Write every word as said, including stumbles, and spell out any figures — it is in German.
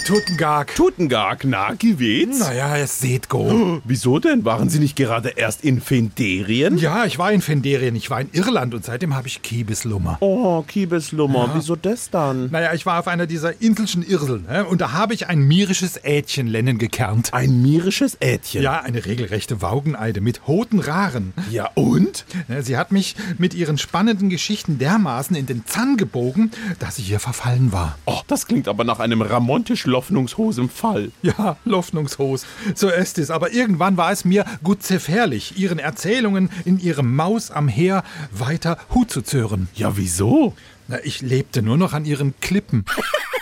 Tutengag. Tutengag, na, geht's? Naja, es seht go. Wieso denn? Waren Sie nicht gerade erst in Fenderien? Ja, ich war in Fenderien, ich war in Irland und seitdem habe ich Kiebislummer. Oh, Kiebislummer, Ja. wieso das dann? Naja, ich war auf einer dieser inselschen Irseln, ne? Und da habe ich ein mirisches Ädchen kennengelernt. Ein mirisches Ädchen? Ja, eine regelrechte Waugeneide mit hoten Raren. Ja, und? Ne, Sie hat mich mit ihren spannenden Geschichten dermaßen in den Zann gebogen, dass ich ihr verfallen war. Oh, das klingt aber nach einem Ramontisch-Loffnungshos im Fall. Ja, Loffnungshos. So ist es. Aber irgendwann war es mir gut gefährlich, ihren Erzählungen in ihrem Maus am Heer weiter Hut zu zören. Ja, wieso? Na, ich lebte nur noch an ihren Klippen.